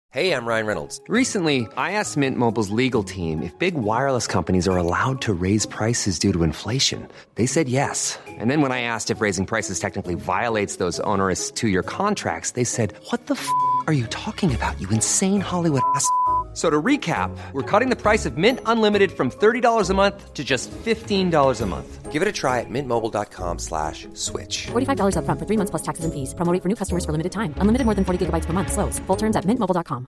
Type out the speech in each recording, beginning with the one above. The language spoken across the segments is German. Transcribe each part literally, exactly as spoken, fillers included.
Hey, I'm Ryan Reynolds. Recently, I asked Mint Mobile's legal team if big wireless companies are allowed to raise prices due to inflation. They said yes. And then when I asked if raising prices technically violates those onerous two-year contracts, they said, what the f*** are you talking about, you insane Hollywood ass f- So to recap, we're cutting the price of Mint Unlimited from thirty dollars a month to just fifteen dollars a month. Give it a try at mintmobile.com slash switch. forty-five dollars up front for three months plus taxes and fees. Promo rate for new customers for limited time. Unlimited more than forty gigabytes per month. Slows full terms at mint mobile dot com.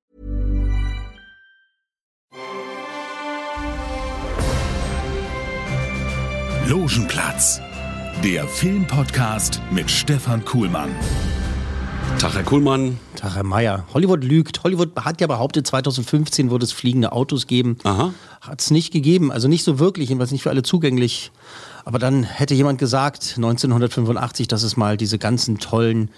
Logenplatz, der Filmpodcast mit Stefan Kuhlmann. Tag, Herr Kuhlmann. Tag, Herr Meier. Hollywood lügt. Hollywood hat ja behauptet, zwanzig fünfzehn würde es fliegende Autos geben. Aha. Hat es nicht gegeben. Also nicht so wirklich, jedenfalls nicht für alle zugänglich. Aber dann hätte jemand gesagt, neunzehnhundertfünfundachtzig, dass es mal diese ganzen tollen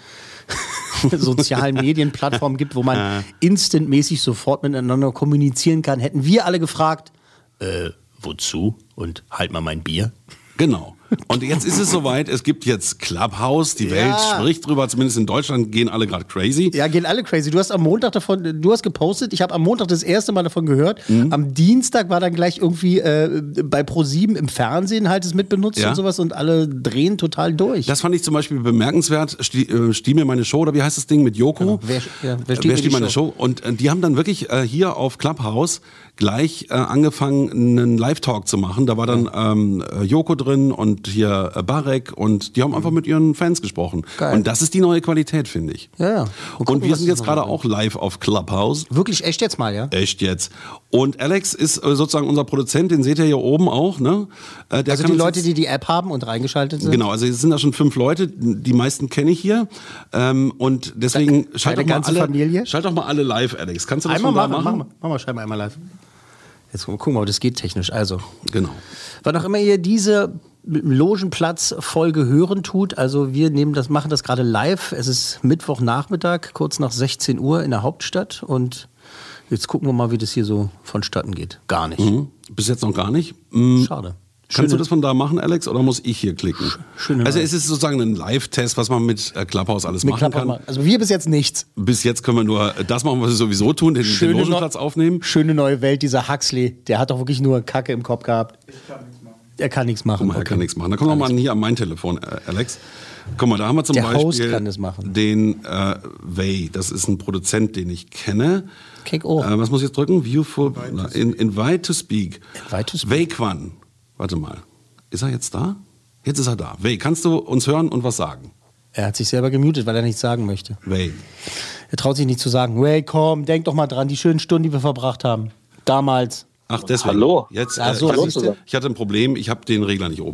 sozialen Medienplattformen gibt, wo man instantmäßig sofort miteinander kommunizieren kann. Hätten wir alle gefragt, äh, wozu? Und halt mal mein Bier. Genau. Und jetzt ist es soweit, es gibt jetzt Clubhouse, die Welt Ja. spricht drüber, zumindest in Deutschland gehen alle gerade crazy. Ja, gehen alle crazy. Du hast am Montag davon, du hast gepostet, ich habe am Montag das erste Mal davon gehört. Mhm. Am Dienstag war dann gleich irgendwie äh, bei ProSieben im Fernsehen halt es mitbenutzt Ja. und sowas und alle drehen total durch. Das fand ich zum Beispiel bemerkenswert. Stie, äh, Stieh mir meine Show, oder wie heißt das Ding mit Joko? Genau. Wer, ja, wer steht Wer mir steht die meine Show? Show? Und äh, die haben dann wirklich äh, hier auf Clubhouse gleich äh, angefangen, einen Live-Talk zu machen. Da war dann ähm, äh, Joko drin und hier äh, Barek und die haben einfach mit ihren Fans gesprochen. Geil. Und das ist die neue Qualität, finde ich. Ja, ja. Und, gucken, wir was sind das jetzt noch gerade so auch live auf Clubhouse. Wirklich echt jetzt mal, ja? Echt jetzt. Und Alex ist äh, sozusagen unser Produzent, den seht ihr hier oben auch. Ne? Äh, der Also kann die uns Leute, jetzt, die die App haben und reingeschaltet sind? Genau, also es sind da schon fünf Leute, die meisten kenne ich hier. Ähm, und deswegen schalt doch, Deine mal ganze alle, Familie? schalt doch mal alle live, Alex. Kannst du das Einmal von da machen, machen? machen wir. Machen wir, schreiben wir einmal live. Jetzt gucken wir mal, ob das geht technisch. Also, Genau. wann auch immer ihr diese Logenplatz-Folge hören tut, also wir nehmen das, machen das gerade live. Es ist Mittwochnachmittag, kurz nach sechzehn Uhr in der Hauptstadt und jetzt gucken wir mal, wie das hier so vonstatten geht. Gar nicht. Mhm. Bis jetzt noch gar nicht. Mhm. Schade. Kannst du das von da machen, Alex, oder muss ich hier klicken? Schöne also Wahl. es ist sozusagen ein Live-Test, was man mit äh, Clubhouse alles Mit machen Clubhouse kann. mal. Also wir bis jetzt nichts. Bis jetzt können wir nur das machen, was wir sowieso tun, den, den Schöne Logenplatz Neu- aufnehmen. Schöne neue Welt, dieser Huxley, der hat doch wirklich nur Kacke im Kopf gehabt. Ich kann nichts machen. Er kann nichts machen. Guck mal, er okay. kann nichts machen. Da kommt noch mal hier an mein Telefon, äh, Alex. Guck mal, da haben wir zum Der Beispiel Host kann das machen. den äh, Way. Das ist ein Produzent, den ich kenne. Kick oh. Äh, was muss ich jetzt drücken? View for na, in, invite to speak. Invite to speak. Way Quan. Warte mal. Ist er jetzt da? Jetzt ist er da. Way, kannst du uns hören und was sagen? Er hat sich selber gemutet, weil er nichts sagen möchte. Way. Er traut sich nicht zu sagen, Way, komm, denk doch mal dran, die schönen Stunden, die wir verbracht haben. Damals. Ach, deswegen. Hallo. Jetzt, Ach so, äh, ich, siehst du? hatte, ich hatte ein Problem, ich habe den Regler nicht oben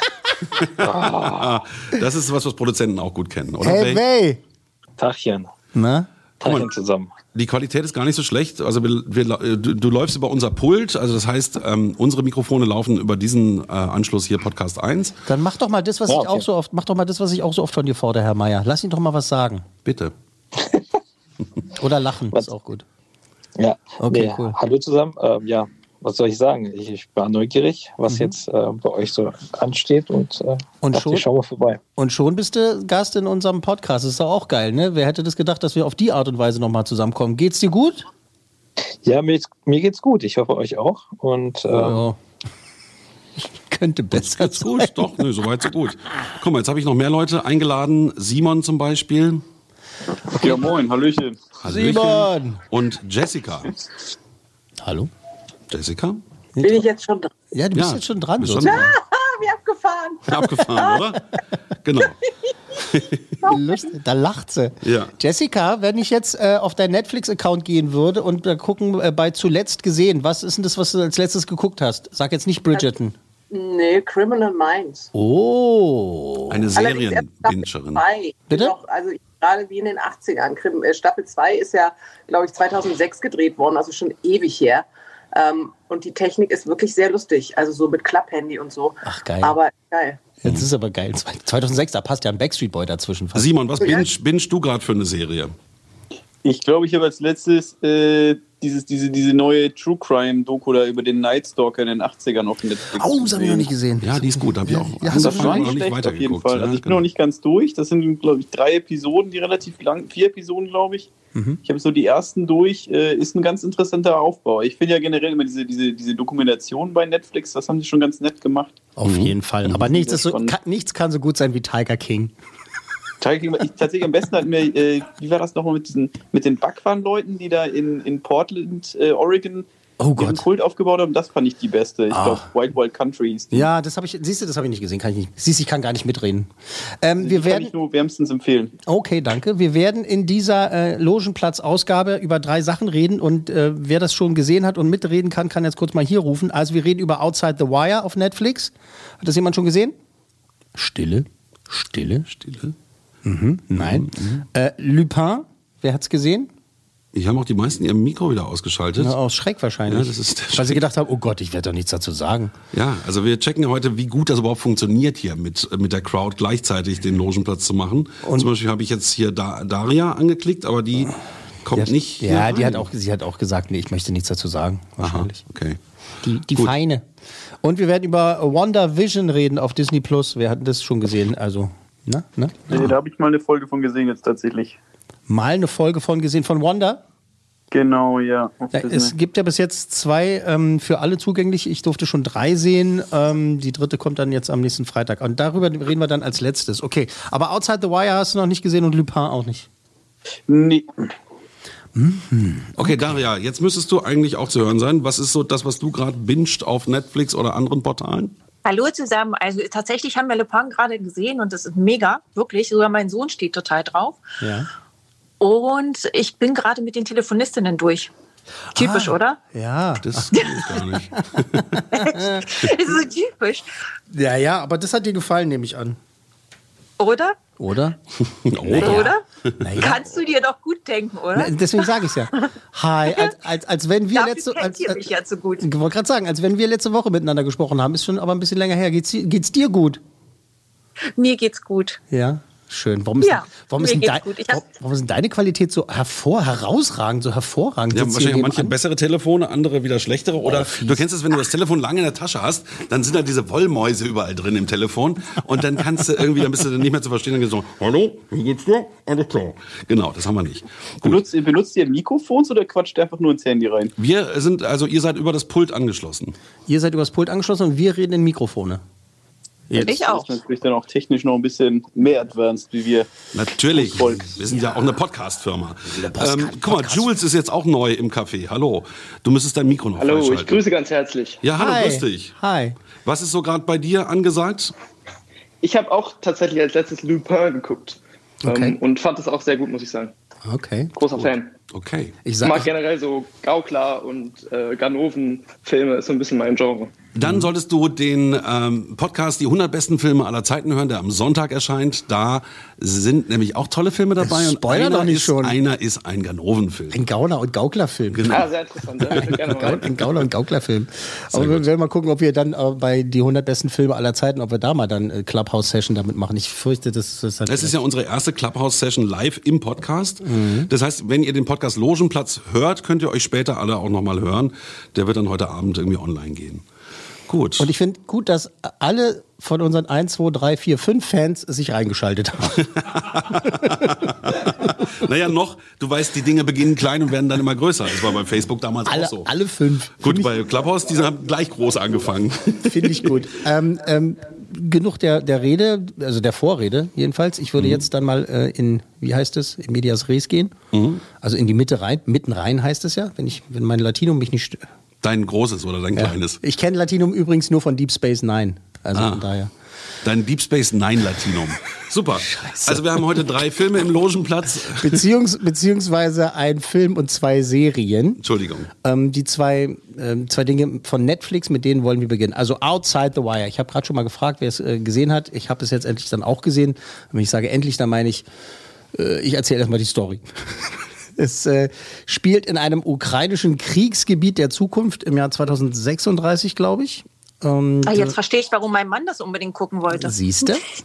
gehabt. Das ist was, was Produzenten auch gut kennen, oder? Hey, Way? Way! Tagchen. Na? Tagchen zusammen. Die Qualität ist gar nicht so schlecht. Also wir, wir, du, du läufst über unser Pult, also das heißt, ähm, unsere Mikrofone laufen über diesen äh, Anschluss hier Podcast eins. Dann mach doch mal das, was Ja, ich auch okay. so oft, mach doch mal das, was ich auch so oft von dir fordere, Herr Meier. Lass ihn doch mal was sagen. Bitte. Oder lachen, Was? ist auch gut. Ja. Okay, nee, cool. Hallo zusammen. Ähm, ja, was soll ich sagen? Ich, ich war neugierig, was Mhm. jetzt äh, bei euch so ansteht und, äh, Und dachte, schon? ich schau mal vorbei. Und schon bist du Gast in unserem Podcast. Das ist doch auch geil, ne? Wer hätte das gedacht, dass wir auf die Art und Weise nochmal zusammenkommen? Geht's dir gut? Ja, mir, mir geht's gut. Ich hoffe euch auch. Und ähm, Ja. Könnte besser Geht's gut? Doch, nö, soweit so gut. Guck mal, jetzt habe ich noch mehr Leute eingeladen. Simon zum Beispiel. Ja, moin, Hallöchen. Hallöchen. Simon! Und Jessica. Hallo? Jessica? Bin ich jetzt schon dran? Ja, du bist Ja, jetzt schon dran. bist So. schon dran. Ah, wie abgefahren. Abgefahren, oder? Genau. Lustig, da lacht sie. Ja. Jessica, wenn ich jetzt äh, auf deinen Netflix-Account gehen würde und äh, gucken äh, bei Zuletzt gesehen, was ist denn das, was du als letztes geguckt hast? Sag jetzt nicht Bridgerton. Nee, Criminal Minds. Oh. Eine Allerdings erst Staffel Serienbingerin. zwei. Bitte? Noch, also ich- gerade wie in den achtzigern. Krim- äh, Staffel zwei ist ja, glaube ich, zweitausendsechs gedreht worden, also schon ewig her. Ähm, und die Technik ist wirklich sehr lustig, also so mit Klapphandy und so. Ach, geil. Aber geil. Jetzt ist aber geil. zweitausendsechs, da passt ja ein Backstreet Boy dazwischen. Fast. Simon, was binge, binge du gerade für eine Serie? Ich glaube, ich habe als letztes äh, dieses, diese, diese neue True Crime-Doku da über den Night Stalker in den achtzigern auf Netflix. Oh, das habe ich noch nicht gesehen. Ja, die ist gut, habe ich auch Ja, Das war nicht schlecht auf jeden Fall. Also ich bin noch nicht ganz durch. Das sind, glaube ich, drei Episoden, die relativ lang, vier Episoden, glaube ich. Mhm. Ich habe so die ersten durch. Äh, ist ein ganz interessanter Aufbau. Ich finde ja generell immer diese, diese, diese Dokumentation bei Netflix, das haben sie schon ganz nett gemacht. Auf mhm. jeden Fall. Aber nichts, ist so, kann, nichts kann so gut sein wie Tiger King. Tiger King, ich, tatsächlich am besten hat mir, äh, wie war das nochmal mit diesen, mit den Bhagwan-Leuten, die da in, in Portland, äh, Oregon, oh ihren Kult aufgebaut haben? Das fand ich die beste. Ich ah. glaube, Wild Wild Country hieß die. Ja, das habe ich, siehst du, das habe ich nicht gesehen. Kann ich nicht. Siehst du, ich kann gar nicht mitreden. Ähm, wir die werden, kann ich nur wärmstens empfehlen. Okay, danke. Wir werden in dieser äh, Logenplatz-Ausgabe über drei Sachen reden und äh, wer das schon gesehen hat und mitreden kann, kann jetzt kurz mal hier rufen. Also wir reden über Outside the Wire auf Netflix. Hat das jemand schon gesehen? Stille. Stille. Stille. Mhm. Nein. Mhm. Äh, Lupin, wer hat's gesehen? Ich habe auch die meisten ihr Mikro wieder ausgeschaltet. Ja, aus Schreck wahrscheinlich. Ja, das ist der Schreck. Weil sie gedacht haben, oh Gott, ich werde doch nichts dazu sagen. Ja, also wir checken heute, wie gut das überhaupt funktioniert hier mit, mit der Crowd gleichzeitig den Logenplatz zu machen. Und zum Beispiel habe ich jetzt hier da, Daria angeklickt, aber die kommt ja, nicht. Ja, die hat auch, sie hat auch gesagt, nee, ich möchte nichts dazu sagen. Wahrscheinlich. Aha, okay. Die, die Feine. Und wir werden über WandaVision reden auf Disney Plus. Wir hatten das schon gesehen, also... Na, na? Nee, ja. Da habe ich mal eine Folge von gesehen jetzt tatsächlich. Mal eine Folge von gesehen von Wanda? Genau, ja. ja es gibt ja bis jetzt zwei ähm, für alle zugänglich. Ich durfte schon drei sehen. Ähm, die dritte kommt dann jetzt am nächsten Freitag. Und darüber reden wir dann als letztes. Okay, aber Outside the Wire hast du noch nicht gesehen und Lupin auch nicht? Nee. Mhm. Okay, okay, Daria, jetzt müsstest du eigentlich auch zu hören sein. Was ist so das, was du gerade bingst auf Netflix oder anderen Portalen? Hallo zusammen. Also tatsächlich haben wir Lupin gerade gesehen und das ist mega, wirklich. Sogar mein Sohn steht total drauf. Ja. Und ich bin gerade mit den Telefonistinnen durch. Typisch, ah, oder? Ja. Das geht gar nicht. Das ist so typisch. Ja, ja, aber das hat dir gefallen, nehme ich an. Oder? Oder? Naja. Oder? Naja. Kannst du dir doch gut denken, oder? Na, deswegen sage ich es ja. Hi, als, als, als wenn wir Dafür letzte als, als, mich ja so gut. Ich wollte gerade sagen, als wenn wir letzte Woche miteinander gesprochen haben, ist schon aber ein bisschen länger her. Geht's, geht's dir gut? Mir geht's gut. Ja. Schön. Warum ist, ja, warum, ist dein, warum, warum ist denn deine Qualität so hervor, herausragend, so hervorragend? Ja, wahrscheinlich manche an? bessere Telefone, andere wieder schlechtere. Oder oh, du kennst es, wenn du das Telefon lange in der Tasche hast, dann sind da diese Wollmäuse überall drin im Telefon. Und dann kannst du irgendwie, dann bist du dann nicht mehr zu verstehen. Dann geht's so, hallo, wie geht's dir? Alles klar. Genau, das haben wir nicht. Benutzt, benutzt ihr Mikrofons oder quatscht ihr einfach nur ins Handy rein? Wir sind, also ihr seid über das Pult angeschlossen. Ihr seid über das Pult angeschlossen und wir reden in Mikrofone. Jetzt. Ich auch. Das ist natürlich dann auch technisch noch ein bisschen mehr advanced, wie wir. Natürlich. Wir sind ja, ja auch eine Podcast-Firma. Podcast, ähm, guck mal, Podcast. Jules ist jetzt auch neu im Café. Hallo. Du müsstest dein Mikro noch Hallo, freischalten. Ich grüße ganz herzlich. Ja, hallo, Hi. grüß dich. Hi. Was ist so gerade bei dir angesagt? Ich habe auch tatsächlich als letztes Lupin geguckt. Okay. Ähm, und fand es auch sehr gut, muss ich sagen. Okay. Großer cool. Fan. Okay. Ich mag generell so Gaukler und äh, Ganoven-Filme, ist so ein bisschen mein Genre. Dann solltest du den ähm, Podcast Die hundert besten Filme aller Zeiten hören, der am Sonntag erscheint. Da sind nämlich auch tolle Filme dabei. Das und einer, doch nicht ist, schon. einer ist ein Ganoven-Film. Ein Gauner- und Gauklerfilm. Genau. Ah, sehr interessant. Ja, gerne mal. Ein Gauner- und Gauklerfilm. Aber wir werden mal gucken, ob wir dann äh, bei Die hundert besten Filme aller Zeiten, ob wir da mal dann äh, Clubhouse-Session damit machen. Ich fürchte, das, das ist... Das ist ja unsere erste Clubhouse-Session live im Podcast. Mhm. Das heißt, wenn ihr den Podcast Logenplatz hört, könnt ihr euch später alle auch nochmal hören. Der wird dann heute Abend irgendwie online gehen. Gut. Und ich finde gut, dass alle von unseren eins, zwei, drei, vier, fünf Fans sich reingeschaltet haben. Naja, noch, du weißt, die Dinge beginnen klein und werden dann immer größer. Das war bei Facebook damals alle, auch so. Alle fünf. Gut, bei Clubhouse, die haben gleich groß angefangen. Finde ich gut. ähm, ähm, genug der, der Rede, also der Vorrede jedenfalls. Ich würde mhm. jetzt dann mal äh, in, wie heißt es, in Medias Res gehen. Mhm. Also in die Mitte rein, mitten rein heißt es ja, wenn ich, wenn mein Latinum mich nicht... Dein großes oder dein ja. kleines? Ich kenne Latinum übrigens nur von Deep Space Nine. Also ah. von daher. Dein Deep Space Nine Latinum. Super. Scheiße. Also wir haben heute drei Filme im Logenplatz. Beziehungs, beziehungsweise ein Film und zwei Serien. Entschuldigung. Ähm, die zwei, ähm, zwei Dinge von Netflix, mit denen wollen wir beginnen. Also Outside the Wire. Ich habe gerade schon mal gefragt, wer es äh, gesehen hat. Ich habe es jetzt endlich dann auch gesehen. Wenn ich sage endlich, dann meine ich, äh, ich erzähle erstmal die Story. Es äh, spielt in einem ukrainischen Kriegsgebiet der Zukunft im Jahr zweitausendsechsunddreißig, glaube ich. Und, ah, jetzt verstehe ich, warum mein Mann das unbedingt gucken wollte. Siehst du?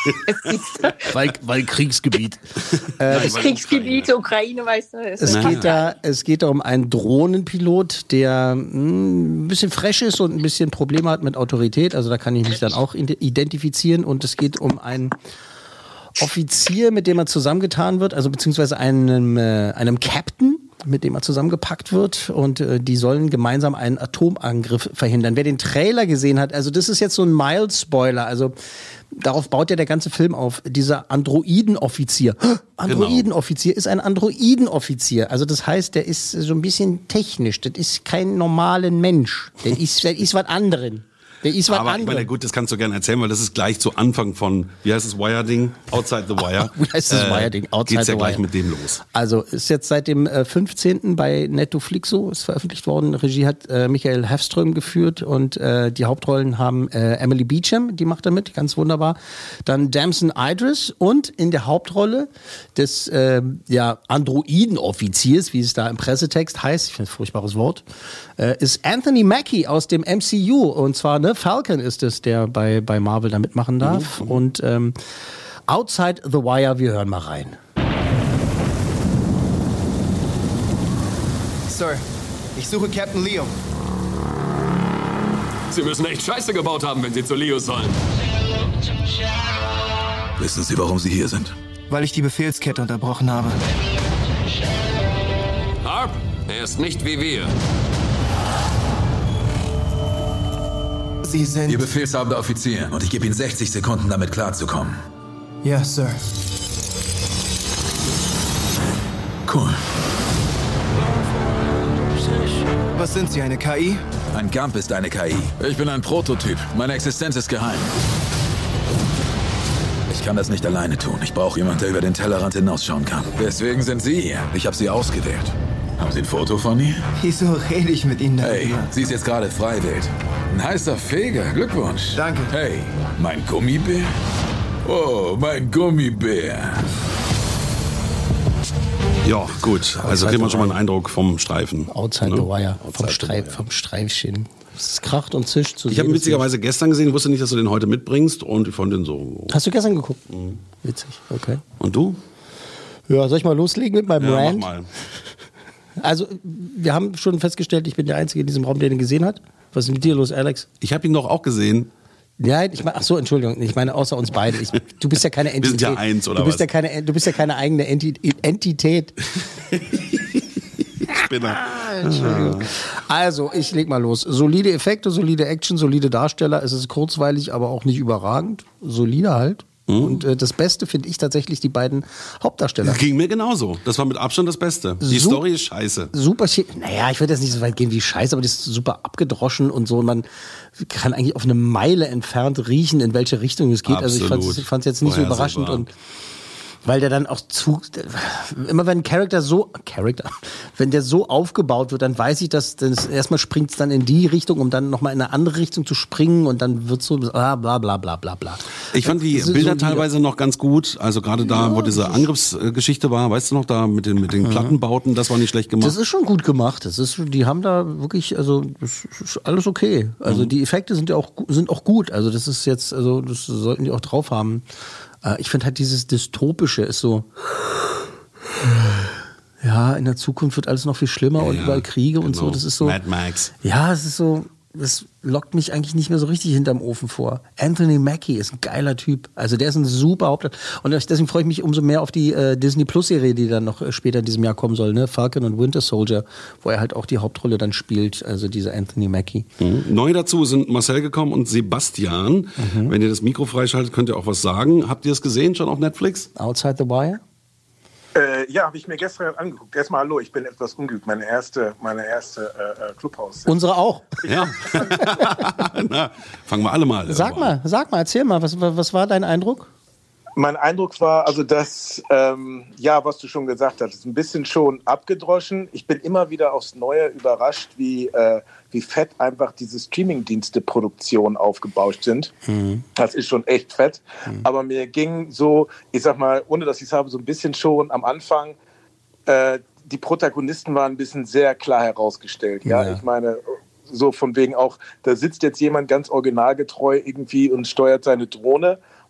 weil, weil Kriegsgebiet. Äh, das Kriegsgebiet, Ukraine, weißt du. Es geht, da, es geht da um einen Drohnenpilot, der mh, ein bisschen fresh ist und ein bisschen Probleme hat mit Autorität. Also da kann ich mich dann auch identifizieren. Und es geht um einen Offizier, mit dem er zusammengetan wird, also beziehungsweise einem, äh, einem Captain, mit dem er zusammengepackt wird, und äh, die sollen gemeinsam einen Atomangriff verhindern. Wer den Trailer gesehen hat, also das ist jetzt so ein Mild-Spoiler, also darauf baut ja der ganze Film auf. Dieser Androidenoffizier. Androidenoffizier ist ein Androidenoffizier. Also das heißt, der ist so ein bisschen technisch. Das ist kein normaler Mensch. Der ist, der ist was anderen. Der ist was Aber anderes. ich meine, gut, das kannst du gerne erzählen, weil das ist gleich zu Anfang von, wie heißt das, Wire-Ding? Outside the Wire. Wie heißt das Wire-Ding? Outside geht's ja the gleich Wire. mit dem los. Also ist jetzt seit dem äh, fünfzehnten bei Netflixo, ist veröffentlicht worden. Regie hat äh, Michael Hafström geführt und äh, die Hauptrollen haben äh, Emily Beecham, die macht da mit, ganz wunderbar. Dann Damson Idris und in der Hauptrolle des äh, ja, Androidenoffiziers, wie es da im Pressetext heißt, ich finde ein furchtbares Wort, äh, ist Anthony Mackie aus dem M C U. Und zwar, ne, Falcon ist es, der bei, bei Marvel da mitmachen darf. Mhm. Und ähm, Outside the Wire, wir hören mal rein. Sir, ich suche Captain Leo. Sie müssen echt Scheiße gebaut haben, wenn Sie zu Leo sollen. Wissen Sie, warum Sie hier sind? Weil ich die Befehlskette unterbrochen habe. Harp, er ist nicht wie wir. Sie sind... Ihr befehlshabender Offizier und ich gebe Ihnen sechzig Sekunden, damit klarzukommen. Ja, Sir. Cool. Was sind Sie, eine K I? Ein Gump ist eine K I. Ich bin ein Prototyp. Meine Existenz ist geheim. Ich kann das nicht alleine tun. Ich brauche jemanden, der über den Tellerrand hinausschauen kann. Deswegen sind Sie hier. Ich habe Sie ausgewählt. Haben Sie ein Foto von mir? Wieso rede ich mit Ihnen darüber? Hey, sie ist jetzt gerade freiwillig. Ein heißer Feger. Glückwunsch. Danke. Hey, mein Gummibär? Oh, mein Gummibär. Ja, gut. Also kriegen wir schon mal einen Eindruck vom Streifen. Outside ne? the Wire. Outside Vom, the Streif, Wire. vom Streifchen. Es kracht und zischt. Zu Ich habe ihn witzigerweise gestern gesehen, wusste nicht, dass du den heute mitbringst und ich fand den so. Hast du gestern geguckt? Mhm. Witzig, okay. Und du? Ja, soll ich mal loslegen mit meinem Ja, Rant? mach mal. Also, wir haben schon festgestellt, ich bin der Einzige in diesem Raum, der den gesehen hat. Was ist mit dir los, Alex? Ich habe ihn doch auch gesehen. Ja, ich meine, ach so, Entschuldigung, ich meine außer uns beiden. Ich, du bist ja keine Entität. Wir sind ja eins, oder du bist was? Ja keine, du bist ja keine eigene Enti- Entität. Spinner. Entschuldigung. Also, ich leg mal los. Solide Effekte, solide Action, solide Darsteller. Es ist kurzweilig, aber auch nicht überragend. Solide halt. Mhm. Und äh, das Beste finde ich tatsächlich die beiden Hauptdarsteller. Das ging mir genauso. Das war mit Abstand das Beste. Die Sup- Story ist scheiße. Super, naja, ich würde jetzt nicht so weit gehen wie scheiße, aber das ist super abgedroschen und so. Man kann eigentlich auf eine Meile entfernt riechen, in welche Richtung es geht. Absolut. Also ich fand es jetzt nicht so überraschend und weil der dann auch zu, immer wenn ein Charakter so, Charakter, wenn der so aufgebaut wird, dann weiß ich, dass das erstmal springt es dann in die Richtung, um dann nochmal in eine andere Richtung zu springen und dann wird so bla bla bla bla bla bla. Ich fand die Das Bilder so teilweise noch ganz gut, also gerade da, Ja, wo diese Angriffsgeschichte war, weißt du noch, da mit den, mit den Plattenbauten, das war nicht schlecht gemacht. Das ist schon gut gemacht. Das ist, die haben da wirklich, also das ist alles okay. Also Mhm. die Effekte sind ja auch sind auch gut. Also das ist jetzt, also das sollten die auch drauf haben. Äh, ich finde halt dieses Dystopische ist so, ja, in der Zukunft wird alles noch viel schlimmer Ja, und ja, überall Kriege und genau. so. Das ist so. Mad Max. Ja, es ist so. Das lockt mich eigentlich nicht mehr so richtig hinterm Ofen vor. Anthony Mackie ist ein geiler Typ. Also der ist ein super Hauptdarsteller. Und deswegen freue ich mich umso mehr auf die äh, Disney Plus Serie, die dann noch äh, später in diesem Jahr kommen soll, ne? Falcon und Winter Soldier, wo er halt auch die Hauptrolle dann spielt, also dieser Anthony Mackie. Mhm. Neu dazu sind Marcel gekommen und Sebastian. Mhm. Wenn ihr das Mikro freischaltet, könnt ihr auch was sagen. Habt ihr es gesehen schon auf Netflix? Outside the Wire? Äh, ja, habe ich mir gestern angeguckt. Erstmal hallo, ich bin etwas ungeübt. Meine erste, meine erste äh, Clubhaus. Unsere auch. Ja. Na, fangen wir alle mal. Sag mal, sag mal, erzähl mal, was, was war dein Eindruck? Mein Eindruck war also, dass, ähm, ja, was du schon gesagt hast, ist ein bisschen schon abgedroschen. Ich bin immer wieder aufs Neue überrascht, wie, äh, wie fett einfach diese Streaming-Dienste-Produktionen aufgebauscht sind. Mhm. Das ist schon echt fett. Mhm. Aber mir ging so, ich sag mal, ohne dass ich es habe, so ein bisschen schon am Anfang, äh, die Protagonisten waren ein bisschen sehr klar herausgestellt. Ja, ja. Ich meine, so von wegen auch, da sitzt jetzt jemand ganz originalgetreu irgendwie und steuert seine Drohne.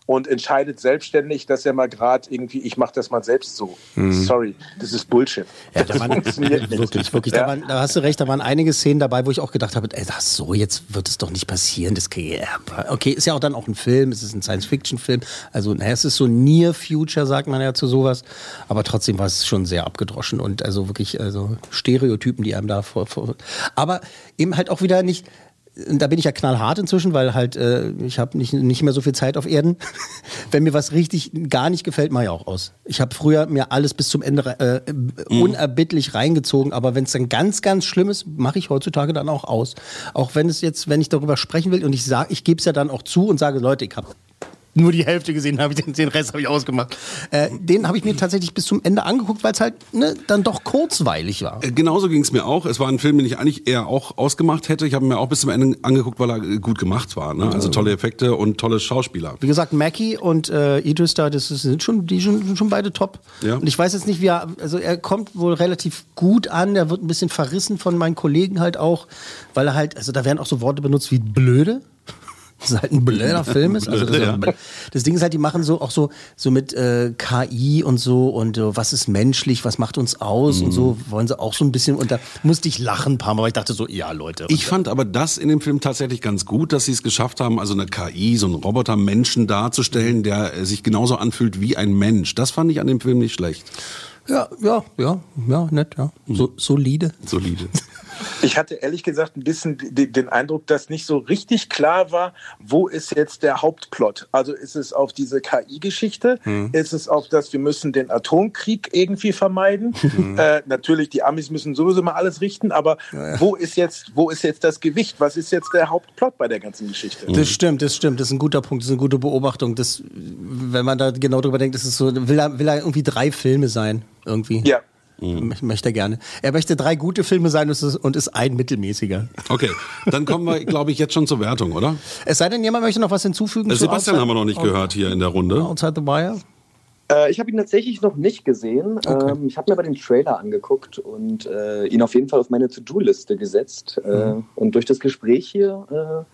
und entscheidet selbstständig, dass er mal gerade irgendwie, ich mache das mal selbst so. Mhm. Sorry, das ist Bullshit. Ja, da waren, wirklich, wirklich, ja. da, waren, da hast du recht, da waren einige Szenen dabei, wo ich auch gedacht habe, ey, ach so, jetzt wird es doch nicht passieren. Das kann, okay, ist ja auch dann auch ein Film, es ist ein Science-Fiction-Film, also naja, es ist so Near Future, sagt man ja zu sowas, aber trotzdem war es schon sehr abgedroschen und also wirklich also Stereotypen, die einem da vor, vor aber eben halt auch wieder nicht. Da bin ich ja knallhart inzwischen, weil halt äh, ich habe nicht, nicht mehr so viel Zeit auf Erden. Wenn mir was richtig gar nicht gefällt, mache ich auch aus. Ich habe früher mir alles bis zum Ende äh, mhm. unerbittlich reingezogen, aber wenn es dann ganz, ganz schlimm ist, mache ich heutzutage dann auch aus. Auch wenn es jetzt, wenn ich darüber sprechen will und ich sage, ich gebe es ja dann auch zu und sage, Leute, ich habe nur die Hälfte gesehen, habe ich den, den Rest habe ich ausgemacht. Äh, den habe ich mir tatsächlich bis zum Ende angeguckt, weil es halt ne, dann doch kurzweilig war. Äh, genauso ging es mir auch. Es war ein Film, den ich eigentlich eher auch ausgemacht hätte. Ich habe ihn mir auch bis zum Ende angeguckt, weil er gut gemacht war. Ne? Also tolle Effekte und tolle Schauspieler. Wie gesagt, Mackie und äh, Idris da, das sind schon, die sind schon beide top. Ja. Und ich weiß jetzt nicht, wie er, also er kommt wohl relativ gut an. Er wird ein bisschen verrissen von meinen Kollegen halt auch, weil er halt, also da werden auch so Worte benutzt wie blöde. Das ist halt ein blöder Film ist. Also das, ja. das Ding ist halt, die machen so auch so, so mit äh, K I und so und uh, was ist menschlich, was macht uns aus mhm. und so wollen sie auch so ein bisschen und da musste ich lachen ein paar Mal, weil ich dachte so, ja Leute. Ich fand aber das in dem Film tatsächlich ganz gut, dass sie es geschafft haben, also eine K I, so einen Roboter-Menschen darzustellen, der sich genauso anfühlt wie ein Mensch. Das fand ich an dem Film nicht schlecht. Ja, ja, ja, ja, nett, ja. So, solide. Solide. Ich hatte ehrlich gesagt ein bisschen den Eindruck, dass nicht so richtig klar war, wo ist jetzt der Hauptplot? Also ist es auf diese K I-Geschichte? Hm. Ist es auf das, wir müssen den Atomkrieg irgendwie vermeiden? Hm. Äh, natürlich, die Amis müssen sowieso mal alles richten, aber ja, ja. wo ist jetzt, wo ist jetzt das Gewicht? Was ist jetzt der Hauptplot bei der ganzen Geschichte? Das stimmt, das stimmt. Das ist ein guter Punkt, das ist eine gute Beobachtung. Das, wenn man da genau drüber denkt, ist es so, will er, will er irgendwie drei Filme sein, irgendwie. Ja. Mhm. Möchte er gerne. Er möchte drei gute Filme sein und ist ein mittelmäßiger. Okay, dann kommen wir, glaube ich, jetzt schon zur Wertung, oder? Es sei denn, jemand möchte noch was hinzufügen. Äh, Sebastian haben wir noch nicht Outside, gehört hier in der Runde. Outside the Wire? Äh, ich habe ihn tatsächlich noch nicht gesehen. Okay. Ähm, ich habe mir aber den Trailer angeguckt und äh, ihn auf jeden Fall auf meine To-Do-Liste gesetzt. Äh, mhm. Und durch das Gespräch hier,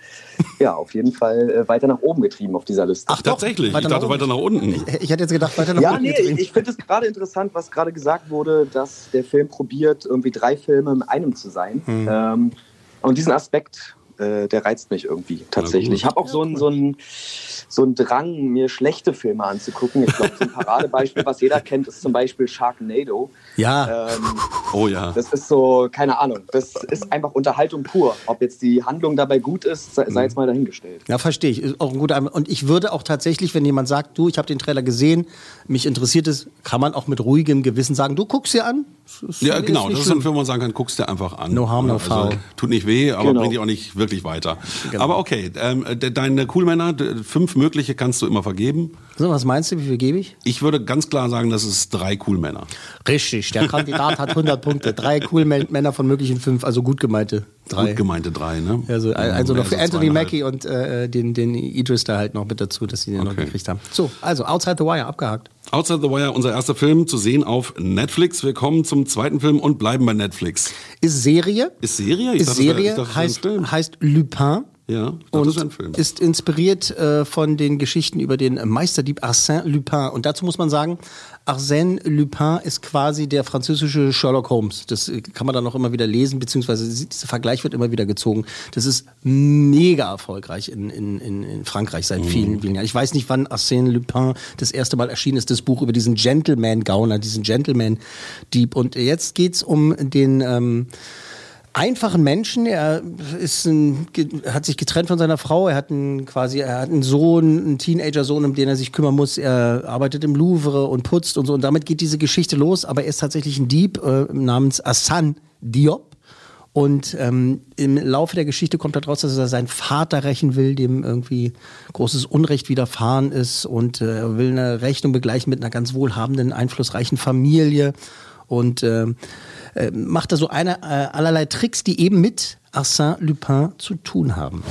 äh, ja, auf jeden Fall äh, weiter nach oben getrieben auf dieser Liste. Ach, tatsächlich? Ich dachte weiter nach unten. Ich, ich hätte jetzt gedacht, weiter nach ja, unten. Ja, nee, ich, ich finde es gerade interessant, was gerade gesagt wurde, dass der Film probiert, irgendwie drei Filme in einem zu sein. Mhm. Ähm, und diesen Aspekt, äh, der reizt mich irgendwie tatsächlich. Ich habe auch so einen so einen so einen Drang, mir schlechte Filme anzugucken. Ich glaube, so ein Paradebeispiel, was jeder kennt, ist zum Beispiel Sharknado. Ja. Ähm, oh ja. Das ist so, keine Ahnung, das ist einfach Unterhaltung pur. Ob jetzt die Handlung dabei gut ist, sei, sei jetzt mal dahingestellt. Ja, verstehe ich. Ist auch ein guter. Und ich würde auch tatsächlich, wenn jemand sagt, du, ich habe den Trailer gesehen, mich interessiert es, kann man auch mit ruhigem Gewissen sagen, du guckst dir an. Das ja, genau. Das ist ein Film, wo man sagen kann, guckst dir einfach an. No harm, no also, foul. Tut nicht weh, aber genau. bringt dich auch nicht wirklich weiter. Genau. Aber okay, ähm, de, deine Coolmänner, de, fünf mögliche kannst du immer vergeben. So, was meinst du, wie viel gebe ich? Ich würde ganz klar sagen, das ist drei Coolmänner. Richtig, der Kandidat hat hundert Punkte. Drei Coolmänner von möglichen fünf, also gut gemeinte drei. Gut gemeinte drei, ne? Also, also noch für also Anthony Mackie und äh, den, den Idris da halt noch mit dazu, dass sie den okay. noch gekriegt haben. So, also Outside the Wire, abgehakt. Outside the Wire, unser erster Film, zu sehen auf Netflix. Wir kommen zum zweiten Film und bleiben bei Netflix. Ist Serie. Ist Serie? Ich ist dachte, Serie, ich dachte, heißt, heißt Lupin. Ja, das ist ein Film. Ist inspiriert äh, von den Geschichten über den Meisterdieb Arsène Lupin. Und dazu muss man sagen, Arsène Lupin ist quasi der französische Sherlock Holmes. Das kann man dann auch immer wieder lesen, beziehungsweise dieser Vergleich wird immer wieder gezogen. Das ist mega erfolgreich in, in, in Frankreich seit mhm. vielen, vielen Jahren. Ich weiß nicht, wann Arsène Lupin das erste Mal erschienen ist, das Buch über diesen Gentleman-Gauner, diesen Gentleman-Dieb. Und jetzt geht's um den... Ähm, einfachen Menschen. Er ist ein, hat sich getrennt von seiner Frau. Er hat einen, quasi, er hat einen Sohn, einen Teenager-Sohn, um den er sich kümmern muss. Er arbeitet im Louvre und putzt und so. Und damit geht diese Geschichte los. Aber er ist tatsächlich ein Dieb äh, namens Hassan Diop. Und ähm, im Laufe der Geschichte kommt daraus, dass er seinen Vater rächen will, dem irgendwie großes Unrecht widerfahren ist. Und äh, er will eine Rechnung begleichen mit einer ganz wohlhabenden, einflussreichen Familie. Und äh, äh, macht da so eine, äh, allerlei Tricks, die eben mit Arsène Lupin zu tun haben.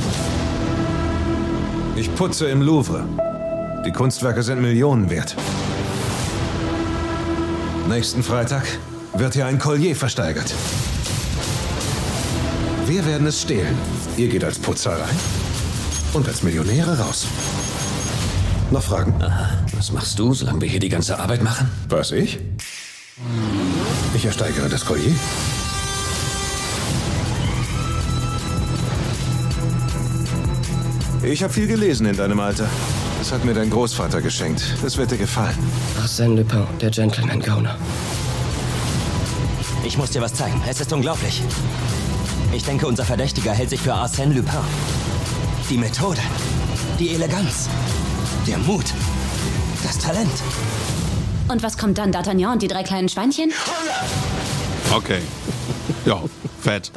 Ich putze im Louvre. Die Kunstwerke sind Millionen wert. Nächsten Freitag wird hier ein Collier versteigert. Wir werden es stehlen. Ihr geht als Putzer rein und als Millionäre raus. Noch Fragen? Aha. Was machst du, solange wir hier die ganze Arbeit machen? Was, ich? Ich ersteigere das Collier. Ich habe viel gelesen in deinem Alter. Das hat mir dein Großvater geschenkt. Das wird dir gefallen. Arsène Lupin, der Gentleman-Gauner. Ich muss dir was zeigen. Es ist unglaublich. Ich denke, unser Verdächtiger hält sich für Arsène Lupin. Die Methode, die Eleganz, der Mut, das Talent. Und was kommt dann, D'Artagnan und die drei kleinen Schweinchen? Okay. Ja, fett.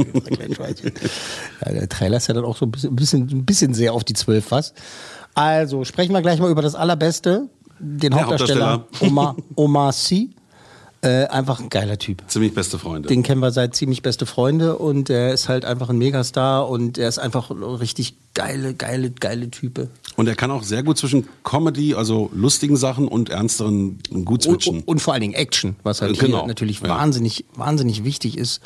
Ja, der Trailer ist ja dann auch so ein bisschen, ein bisschen, ein bisschen sehr auf die zwölf fast. Also, sprechen wir gleich mal über das Allerbeste. Den Der Hauptdarsteller, Hauptdarsteller. Omar, Omar Sy. Äh, einfach ein geiler Typ. Ziemlich beste Freunde. Den kennen wir seit ziemlich beste Freunde und er ist halt einfach ein Megastar und er ist einfach ein richtig geile, geile, geile Type. Und er kann auch sehr gut zwischen Comedy, also lustigen Sachen und ernsteren gut switchen. Und, und vor allen Dingen Action, was halt Genau. hier natürlich Ja. wahnsinnig, wahnsinnig wichtig ist.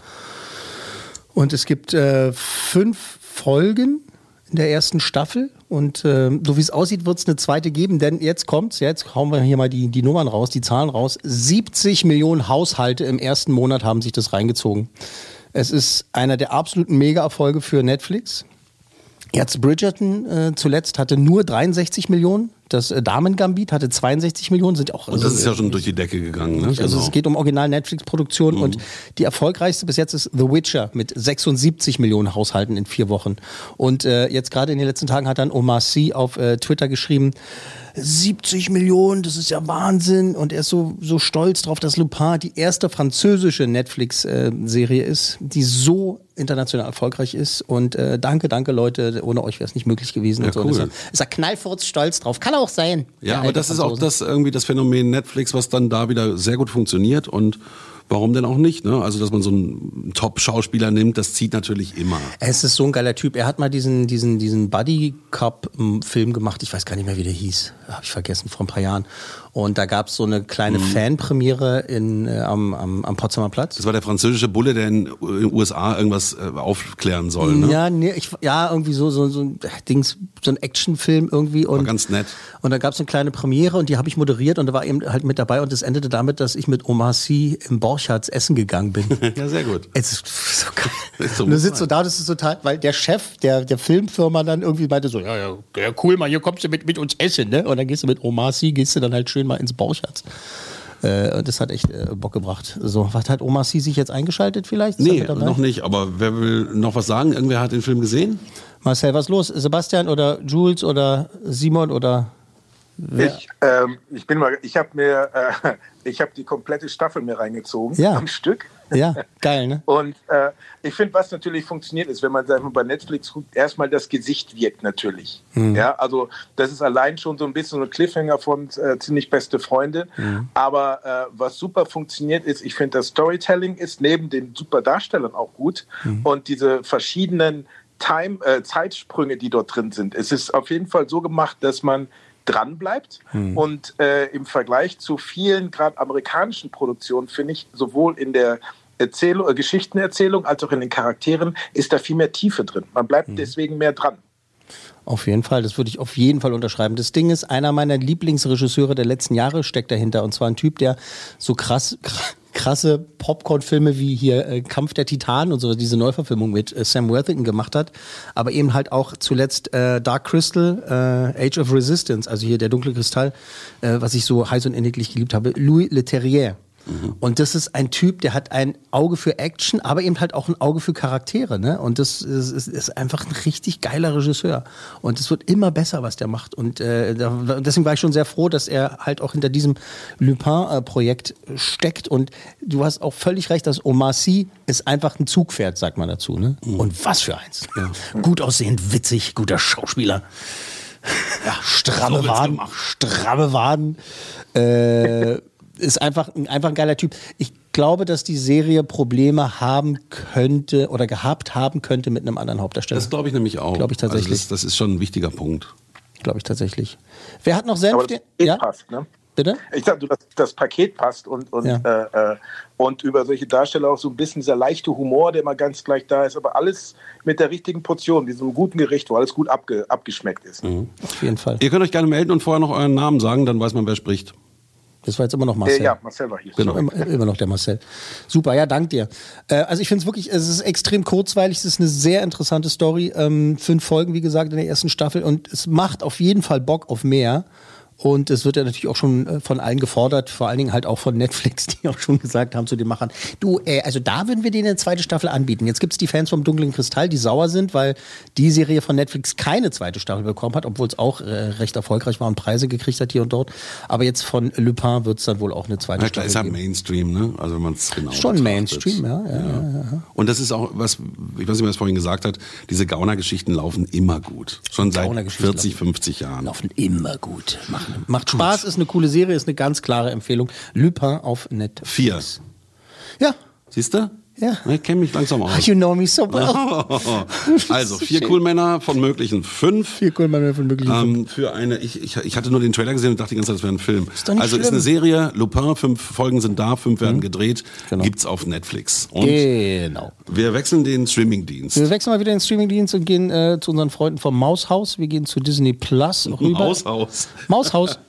Und es gibt äh, fünf Folgen in der ersten Staffel und äh, so wie es aussieht, wird es eine zweite geben, denn jetzt kommt's, jetzt hauen wir hier mal die, die Nummern raus, die Zahlen raus. siebzig Millionen Haushalte im ersten Monat haben sich das reingezogen. Es ist einer der absoluten Mega-Erfolge für Netflix. Jetzt Bridgerton äh, zuletzt hatte nur dreiundsechzig Millionen. Das äh, Damen-Gambit hatte zweiundsechzig Millionen. Sind auch, Und das ist ja schon durch die Decke gegangen. Ne? also Genau. es geht um Original-Netflix-Produktionen Mhm. und die erfolgreichste bis jetzt ist The Witcher mit sechsundsiebzig Millionen Haushalten in vier Wochen. Und äh, jetzt gerade in den letzten Tagen hat dann Omar Sy auf äh, Twitter geschrieben, siebzig Millionen, das ist ja Wahnsinn. Und er ist so, so stolz drauf, dass Lupin die erste französische Netflix-Serie ist, die so international erfolgreich ist. Und äh, danke, danke Leute, ohne euch wäre es nicht möglich gewesen. Ja, und so. cool. Und ist, er, ist er knallfurz stolz drauf. Kann auch sein. Ja, Der aber alte das ist auch Franzose. das irgendwie das Phänomen Netflix, was dann da wieder sehr gut funktioniert und warum denn auch nicht, ne? Also, dass man so einen Top-Schauspieler nimmt, das zieht natürlich immer. Es ist so ein geiler Typ. Er hat mal diesen, diesen, diesen Buddy-Cop-Film gemacht. Ich weiß gar nicht mehr, wie der hieß. Habe ich vergessen, vor ein paar Jahren. Und da gab es so eine kleine Mhm. Fanpremiere in, äh, am, am, am Potsdamer Platz. Das war der französische Bulle, der in den U S A irgendwas äh, aufklären soll, ne? Ja, nee, ich, ja, irgendwie so, so, so ein Dings, so ein Actionfilm irgendwie. Und, War ganz nett. Und da gab es eine kleine Premiere und die habe ich moderiert und da war eben halt mit dabei und es endete damit, dass ich mit Omar Sy im Borchards essen gegangen bin. Ja, sehr gut. Es ist so geil. So und du muss sitzt so sein. da, das ist total, weil der Chef der, der Filmfirma dann irgendwie meinte so, ja, ja, ja, cool, Mann, hier kommst du mit, mit uns essen, ne? Und dann gehst du mit Omar Sy, gehst du dann halt schön mal ins Borchards. Äh, und das hat echt äh, Bock gebracht. So, was hat Omar Sy sich jetzt eingeschaltet vielleicht? Ist er Nee, mit dabei? noch nicht, aber wer will noch was sagen? Irgendwer hat den Film gesehen? Marcel, was los? Sebastian oder Jules oder Simon oder wer? Ich, ähm, ich bin mal, ich habe mir, äh, ich habe die komplette Staffel mir reingezogen Ja. am Stück. Ja, geil, ne? Und äh, ich finde, was natürlich funktioniert ist, wenn man sagen wir, bei Netflix guckt, erstmal das Gesicht wirkt natürlich. Mhm. Ja, also das ist allein schon so ein bisschen so ein Cliffhanger von äh, ziemlich beste Freunde. Mhm. Aber äh, was super funktioniert ist, ich finde, das Storytelling ist neben den super Darstellern auch gut Mhm. und diese verschiedenen Time, äh, Zeitsprünge, die dort drin sind. Es ist auf jeden Fall so gemacht, dass man dran bleibt Mhm. und äh, im Vergleich zu vielen gerade amerikanischen Produktionen finde ich sowohl in der Erzählung, äh, Geschichtenerzählung als auch in den Charakteren ist da viel mehr Tiefe drin. Man bleibt deswegen mehr dran. Auf jeden Fall, das würde ich auf jeden Fall unterschreiben. Das Ding ist, einer meiner Lieblingsregisseure der letzten Jahre steckt dahinter. Und zwar ein Typ, der so krass, krasse Popcorn-Filme wie hier äh, Kampf der Titanen und so, diese Neuverfilmung mit äh, Sam Worthington gemacht hat. Aber eben halt auch zuletzt äh, Dark Crystal, äh, Age of Resistance, also hier der dunkle Kristall, äh, was ich so heiß und inniglich geliebt habe. Louis Leterrier. Und das ist ein Typ, der hat ein Auge für Action, aber eben halt auch ein Auge für Charaktere. Ne? Und das ist, ist, ist einfach ein richtig geiler Regisseur. Und es wird immer besser, was der macht. Und äh, da, deswegen war ich schon sehr froh, dass er halt auch hinter diesem Lupin-Projekt steckt. Und du hast auch völlig recht, dass Omar Sy ist einfach ein Zugpferd, sagt man dazu. Ne? Mhm. Und was für eins. Ja. Gut aussehend, witzig, guter Schauspieler. Ja, stramme Waden, stramme Waden. Äh, ist einfach, einfach ein geiler Typ. Ich glaube, dass die Serie Probleme haben könnte oder gehabt haben könnte mit einem anderen Hauptdarsteller. Das glaube ich nämlich auch. Glaube ich tatsächlich. Also das, das ist schon ein wichtiger Punkt. Glaube ich tatsächlich. Wer hat noch Senf? Aber das ja? passt, ne? Bitte? Ich sag, dass das Paket passt und, und, Ja. äh, äh, und über solche Darsteller auch so ein bisschen dieser leichte Humor, der immer ganz gleich da ist, aber alles mit der richtigen Portion, wie so einem guten Gericht, wo alles gut abge, abgeschmeckt ist. Mhm. Auf jeden Fall. Ihr könnt euch gerne melden und vorher noch euren Namen sagen, dann weiß man, wer spricht. Das war jetzt immer noch Marcel. Äh, ja, Marcel war hier. Genau. Immer, immer noch der Marcel. Super, ja, dank dir. Äh, also ich finde es wirklich, es ist extrem kurzweilig, es ist eine sehr interessante Story. Ähm, fünf Folgen, wie gesagt, in der ersten Staffel und es macht auf jeden Fall Bock auf mehr. Und es wird ja natürlich auch schon äh, von allen gefordert, vor allen Dingen halt auch von Netflix, die auch schon gesagt haben zu den Machern, du, äh, also da würden wir denen eine zweite Staffel anbieten. Jetzt gibt es die Fans vom Dunklen Kristall, die sauer sind, weil die Serie von Netflix keine zweite Staffel bekommen hat, obwohl es auch äh, recht erfolgreich war und Preise gekriegt hat hier und dort. Aber jetzt von Lupin wird es dann wohl auch eine zweite Na klar, Staffel ist halt geben. Mainstream, ne? Also wenn man es genau Schon betrachtet. Mainstream, ja. ja, ja. ja, ja. Und das ist auch, was, ich weiß nicht, wer es vorhin gesagt hat, diese Gauner-Geschichten laufen immer gut. Schon seit Gauner-Geschichten vierzig, fünfzig Jahren. Laufen immer gut. Machen, macht Spaß, ist eine coole Serie, ist eine ganz klare Empfehlung. Lupin auf Netflix. Vier. Ja. Siehst du? Ja. Ich kenne mich langsam aus. You know me so well. Also, vier Coolmänner von möglichen fünf. Vier Coolmänner von möglichen ähm, fünf. Für eine, ich, ich, ich hatte nur den Trailer gesehen und dachte die ganze Zeit, das wäre ein Film. Ist doch nicht also ist schlimm. eine Serie, Lupin, fünf Folgen sind da, fünf werden Mhm. gedreht, Genau. gibt's auf Netflix. Und Genau. wir wechseln den Streamingdienst. Wir wechseln mal wieder in den Streamingdienst und gehen äh, zu unseren Freunden vom Maushaus. Wir gehen zu Disney Plus rüber. Maushaus. Maushaus.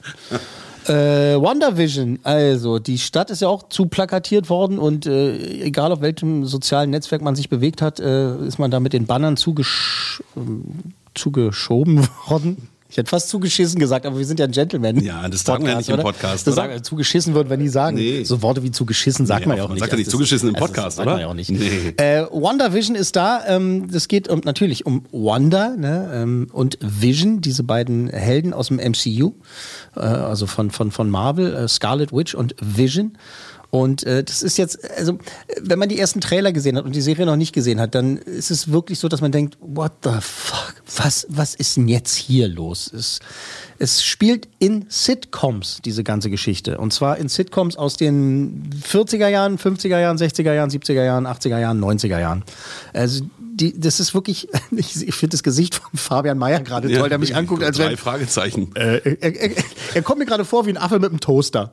Äh, WandaVision, also die Stadt ist ja auch zu plakatiert worden und äh, egal auf welchem sozialen Netzwerk man sich bewegt hat, äh, ist man da mit den Bannern zugesch ähm, zugeschoben worden. Ich hätte fast zugeschissen gesagt, aber wir sind ja ein Gentleman. Ja, das sagen wir ja nicht im oder? Podcast, Das oder? sagen wir, zugeschissen würden wir nie sagen. Nee. So Worte wie zugeschissen sagt Nee, man ja auch man nicht. sagt ja nicht Also das- zugeschissen im also Podcast, das sagt oder? Man ja auch nicht. Nee. Äh, WandaVision ist da. Ähm, das geht um, natürlich um Wanda ne, ähm, und Vision, diese beiden Helden aus dem M C U, äh, also von, von, von Marvel, äh, Scarlet Witch und Vision. Und äh, das ist jetzt, also wenn man die ersten Trailer gesehen hat und die Serie noch nicht gesehen hat, dann ist es wirklich so, dass man denkt, what the fuck, was, was ist denn jetzt hier los? Es, es spielt in Sitcoms, diese ganze Geschichte. Und zwar in Sitcoms aus den vierziger Jahren, fünfziger Jahren, sechziger Jahren, siebziger Jahren, achtziger Jahren, neunziger Jahren. Also die, das ist wirklich, ich, ich finde das Gesicht von Fabian Mayer gerade toll, Ja, der mich anguckt, als drei wenn... Fragezeichen. Äh, er, er, er kommt mir gerade vor wie ein Affe mit einem Toaster.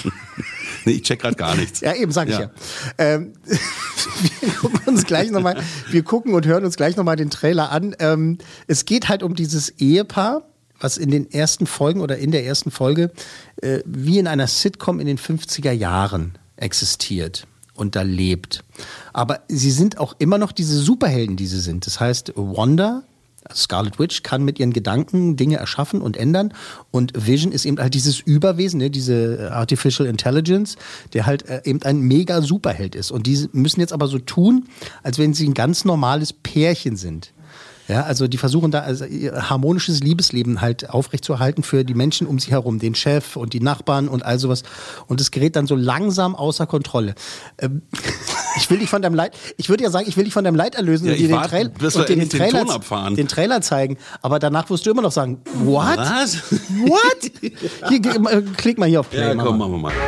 Nee, ich check gerade gar nichts. Ja, eben, sag ich Ja. ja. Ähm, wir gucken uns gleich nochmal, wir gucken und hören uns gleich nochmal den Trailer an. Ähm, es geht halt um dieses Ehepaar, was in den ersten Folgen oder in der ersten Folge äh, wie in einer Sitcom in den fünfziger Jahren existiert und da lebt. Aber sie sind auch immer noch diese Superhelden, die sie sind. Das heißt, Wanda, Scarlet Witch, kann mit ihren Gedanken Dinge erschaffen und ändern. Und Vision ist eben halt dieses Überwesen, ne, diese Artificial Intelligence, der halt äh, eben ein mega Superheld ist. Und die müssen jetzt aber so tun, als wenn sie ein ganz normales Pärchen sind. Ja, also die versuchen da also ihr harmonisches Liebesleben halt aufrechtzuerhalten für die Menschen um sie herum, den Chef und die Nachbarn und all sowas. Und es gerät dann so langsam außer Kontrolle. Ähm, ich will dich von deinem Leid, ich würde ja sagen, ich will dich von deinem Leid erlösen Ja, und dir ich den, warte, Trail, bis und wir dir den, endlich den Trailer, Ton abfahren. den Trailer zeigen. Aber danach wirst du immer noch sagen, what? Was? What? Hier, ge- äh, klick mal hier auf Play. Ja, Mama. komm, machen wir mal.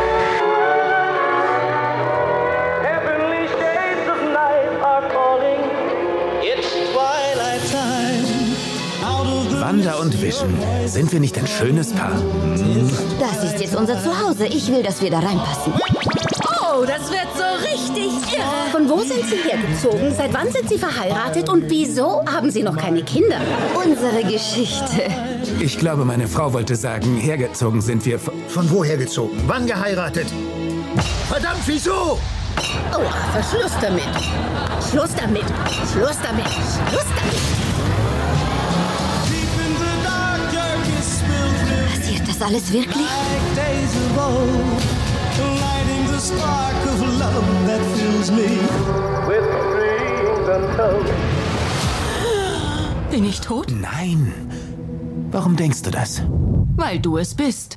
Wanda und Vision, sind wir nicht ein schönes Paar? Hm? Das ist jetzt unser Zuhause. Ich will, dass wir da reinpassen. Oh, das wird so richtig irre. Von wo sind Sie hergezogen? Seit wann sind Sie verheiratet? Und wieso haben Sie noch keine Kinder? Unsere Geschichte. Ich glaube, meine Frau wollte sagen, hergezogen sind wir von... Von wo hergezogen? Wann geheiratet? Verdammt, wieso? Oh, Verschluss damit. Schluss damit. Schluss damit. Schluss damit. Passiert das alles wirklich? Bin ich tot? Nein. Warum denkst du das? Weil du es bist.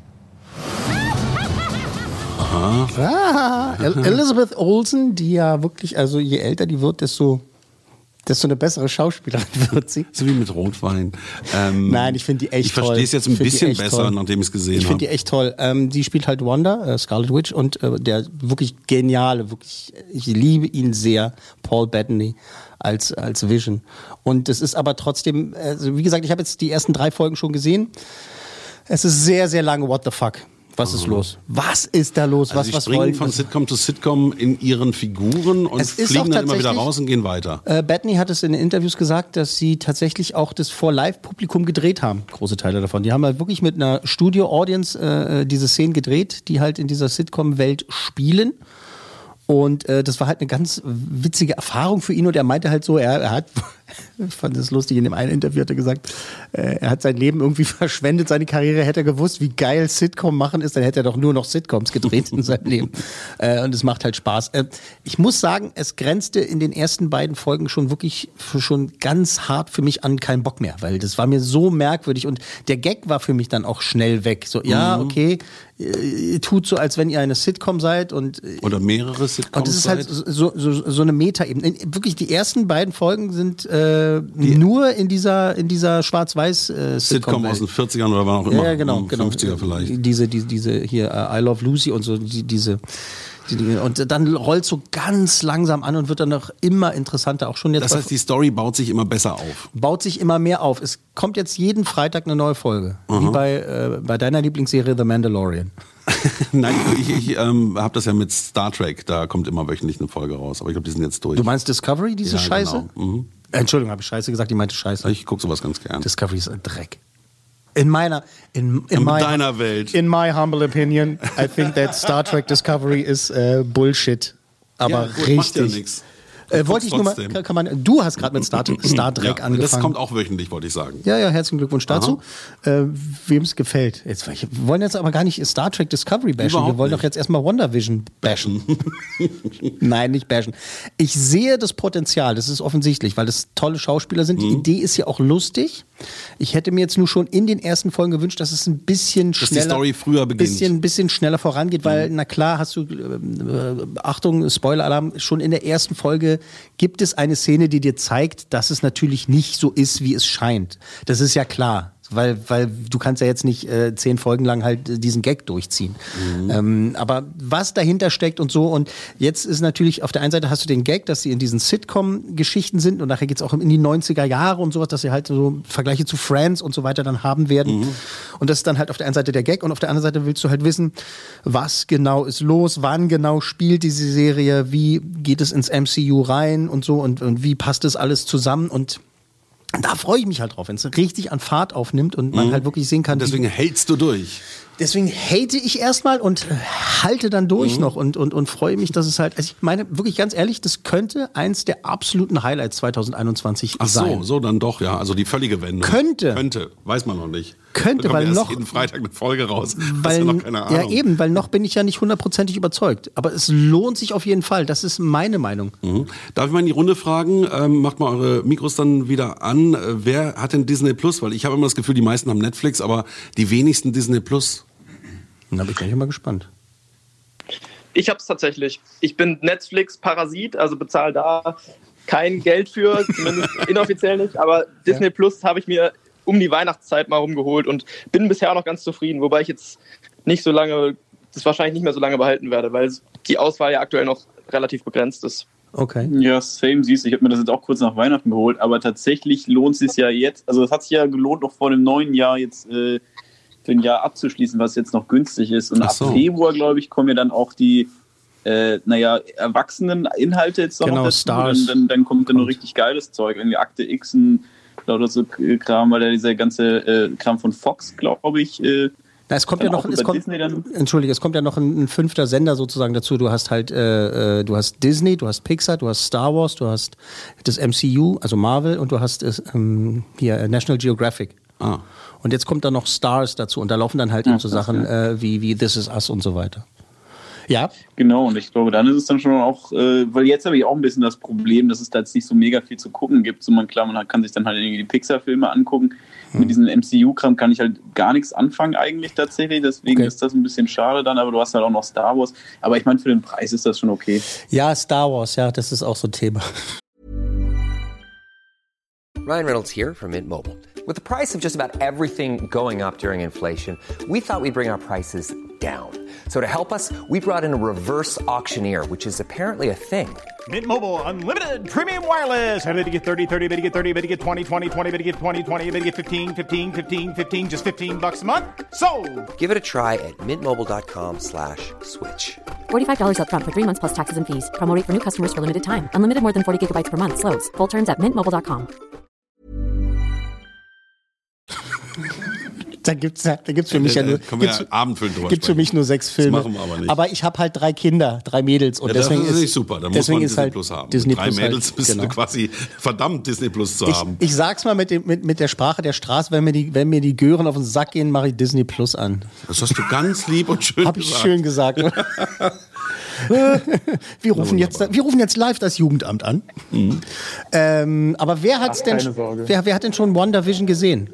Aha. Ah, El- Elizabeth Olsen, die ja wirklich, also je älter die wird, desto, desto eine bessere Schauspielerin wird sie. So wie mit Rotwein. Ähm, Nein, ich finde die echt ich toll. Ich verstehe es jetzt ein Ich find die bisschen echt besser, toll. nachdem ich es gesehen Ich habe. finde die echt toll. Ähm, die spielt halt Wanda, äh, Scarlet Witch, und äh, der wirklich geniale, wirklich, ich liebe ihn sehr, Paul Bettany als, als Vision. Und es ist aber trotzdem, also wie gesagt, ich habe jetzt die ersten drei Folgen schon gesehen. Es ist sehr, sehr lange What the fuck. Was ist los? Was ist da los? Also was sie was springen wollen von Sitcom zu Sitcom in ihren Figuren und fliegen dann immer wieder raus und gehen weiter. Äh, Bettany hat es in den Interviews gesagt, dass sie tatsächlich auch das vor Live-Publikum gedreht haben, große Teile davon. Die haben halt wirklich mit einer Studio-Audience äh, diese Szenen gedreht, die halt in dieser Sitcom-Welt spielen. Und äh, das war halt eine ganz witzige Erfahrung für ihn und er meinte halt so, er, er hat, ich fand das lustig, in dem einen Interview hat er gesagt, äh, er hat sein Leben irgendwie verschwendet, seine Karriere, hätte er gewusst, wie geil Sitcom machen ist, dann hätte er doch nur noch Sitcoms gedreht in seinem Leben. Äh, und es macht halt Spaß. Äh, ich muss sagen, es grenzte in den ersten beiden Folgen schon wirklich schon ganz hart für mich an keinen Bock mehr, weil das war mir so merkwürdig und der Gag war für mich dann auch schnell weg. So, ja, okay, ihr tut so, als wenn ihr eine Sitcom seid und oder mehrere Sitcoms. Und das ist halt so, so, so eine Meta-Ebene. Wirklich, die ersten beiden Folgen sind äh, nur in dieser, in dieser Schwarz-Weiß äh, Sitcom. Sitcom aus den vierzigern oder war auch immer. Ja, genau, genau. fünfziger vielleicht. Diese, diese, diese hier, uh, I Love Lucy und so, die, diese. Die, und dann rollt so ganz langsam an und wird dann noch immer interessanter. Auch schon jetzt. Das heißt, die Story baut sich immer besser auf. Baut sich immer mehr auf. Es kommt jetzt jeden Freitag eine neue Folge. Aha. Wie bei, äh, bei deiner Lieblingsserie The Mandalorian. Nein, ich, ich ähm, habe das ja mit Star Trek. Da kommt immer wöchentlich eine Folge raus. Aber ich glaube, die sind jetzt durch. Du meinst Discovery, diese ja, Scheiße? Genau. Mhm. Entschuldigung, habe ich Scheiße gesagt? Ich meinte Scheiße. Ich gucke sowas ganz gern. Discovery ist ein Dreck. In meiner, in, in, in my, deiner Welt. In my humble opinion, I think that Star Trek Discovery is uh, Bullshit. Aber ja, gut, richtig. Macht ja nix. Äh, wollte ich nur mal, kann man, du hast gerade mit Star, Star Trek ja, angefangen. Das kommt auch wöchentlich, wollte ich sagen. Ja, ja, herzlichen Glückwunsch dazu. Äh, Wem es gefällt. Jetzt, wir wollen jetzt aber gar nicht Star Trek Discovery bashen. Überhaupt wir wollen nicht. doch jetzt erstmal WandaVision bashen. Nein, nicht bashen. Ich sehe das Potenzial, das ist offensichtlich, weil das tolle Schauspieler sind. Die mhm. Idee ist ja auch lustig. Ich hätte mir jetzt nur schon in den ersten Folgen gewünscht, dass es ein bisschen dass schneller, die Story früher beginnt. Bisschen, bisschen schneller vorangeht, weil, mhm. na klar, hast du, äh, Achtung, Spoiler-Alarm, schon in der ersten Folge gibt es eine Szene, die dir zeigt, dass es natürlich nicht so ist, wie es scheint. Das ist ja klar. Weil, weil du kannst ja jetzt nicht äh, zehn Folgen lang halt diesen Gag durchziehen. Mhm. Ähm, aber was dahinter steckt und so, und jetzt ist natürlich, auf der einen Seite hast du den Gag, dass sie in diesen Sitcom-Geschichten sind und nachher geht's auch in die neunziger Jahre und sowas, dass sie halt so Vergleiche zu Friends und so weiter dann haben werden. Mhm. Und das ist dann halt auf der einen Seite der Gag und auf der anderen Seite willst du halt wissen, was genau ist los, wann genau spielt diese Serie, wie geht es ins M C U rein und so und, und wie passt das alles zusammen und da freue ich mich halt drauf, wenn es richtig an Fahrt aufnimmt und man mhm. halt wirklich sehen kann. Deswegen hältst du durch. Deswegen hate ich erstmal und halte dann durch mhm. noch und, und, und freue mich, dass es halt, also ich meine wirklich ganz ehrlich, das könnte eins der absoluten Highlights zwanzig einundzwanzig Ach so, sein. so dann doch, ja, also die völlige Wendung. Könnte. Könnte, weiß man noch nicht. Könnte, weil erst noch jeden Freitag eine Folge raus. Weil, das ist ja noch keine Ahnung. Ja eben, weil noch bin ich ja nicht hundertprozentig überzeugt. Aber es lohnt sich auf jeden Fall. Das ist meine Meinung. Mhm. Darf ich mal in die Runde fragen? Ähm, macht mal eure Mikros dann wieder an. Äh, wer hat denn Disney Plus? Weil ich habe immer das Gefühl, die meisten haben Netflix, aber die wenigsten Disney Plus. Da bin ich gleich mal gespannt. Ich hab's tatsächlich. Ich bin Netflix-Parasit, also bezahle da kein Geld für, zumindest inoffiziell nicht. Aber Disney ja. Plus habe ich mir um die Weihnachtszeit mal rumgeholt und bin bisher noch ganz zufrieden. Wobei ich jetzt nicht so lange, das wahrscheinlich nicht mehr so lange behalten werde, weil die Auswahl ja aktuell noch relativ begrenzt ist. Okay. Ja, same, siehst du. Ich habe mir das jetzt auch kurz nach Weihnachten geholt, aber tatsächlich lohnt es sich ja jetzt, also es hat sich ja gelohnt, noch vor dem neuen Jahr jetzt äh, für ein Jahr abzuschließen, was jetzt noch günstig ist. Und so. Ab Februar, glaube ich, kommen ja dann auch die äh, naja, erwachsenen Inhalte jetzt noch, genau, noch dazu. Stars. Dann, dann, dann kommt dann noch richtig geiles Zeug. Irgendwie Akte X und lauter so Kram, weil da dieser ganze äh, Kram von Fox, glaube ich, äh, Na, es kommt ja noch, es kommt, Entschuldige, es kommt ja noch ein, ein fünfter Sender sozusagen dazu. Du hast halt, äh, du hast Disney, du hast Pixar, du hast Star Wars, du hast das M C U, also Marvel, und du hast ähm, hier National Geographic. Ah. Und jetzt kommt da noch Stars dazu und da laufen dann halt ja, eben so Sachen ja. äh, wie, wie This Is Us und so weiter. Ja. Genau, und ich glaube, dann ist es dann schon auch, äh, weil jetzt habe ich auch ein bisschen das Problem, dass es da jetzt nicht so mega viel zu gucken gibt. So man, klar, man kann sich dann halt irgendwie die Pixar-Filme angucken. Hm. Mit diesem M C U-Kram kann ich halt gar nichts anfangen eigentlich tatsächlich. Deswegen okay. ist das ein bisschen schade dann, aber du hast halt auch noch Star Wars. Aber ich meine, für den Preis ist das schon okay. Ja, Star Wars, ja, das ist auch so ein Thema. Ryan Reynolds here from Mint Mobile. With the price of just about everything going up during inflation, we thought we'd bring our prices down. So to help us, we brought in a reverse auctioneer, which is apparently a thing. Mint Mobile Unlimited Premium Wireless. How to get thirty, thirty, how to get thirty, how to get twenty, twenty, twenty, how to get twenty, twenty, how to get fifteen, fifteen, fifteen, fifteen, just fifteen bucks a month? Sold! Give it a try at mintmobile.com slash switch. forty-five dollars up front for three months plus taxes and fees. Promo rate for new customers for limited time. Unlimited more than forty gigabytes per month. Slows full terms at mint mobile dot com. Da gibt's, da gibt's für mich ja, ja nur, gibt's, ja Abendfilm drüber gibt's für mich nur sechs Filme. Das machen wir aber nicht. Aber ich habe halt drei Kinder, drei Mädels und ja, deswegen das ist ist nicht super. Da muss man Disney halt Plus haben. Disney drei Plus Mädels halt, bist genau. du quasi verdammt Disney Plus zu ich, haben. Ich sag's mal mit, dem, mit, mit der Sprache der Straße, wenn mir die, wenn mir die Gören auf den Sack gehen, mache ich Disney Plus an. Das hast du ganz lieb und schön hab gesagt. Hab ich schön gesagt. wir, rufen jetzt, wir rufen jetzt live das Jugendamt an. Mhm. Ähm, aber wer hat's Ach, denn? Wer, wer hat denn schon WandaVision gesehen?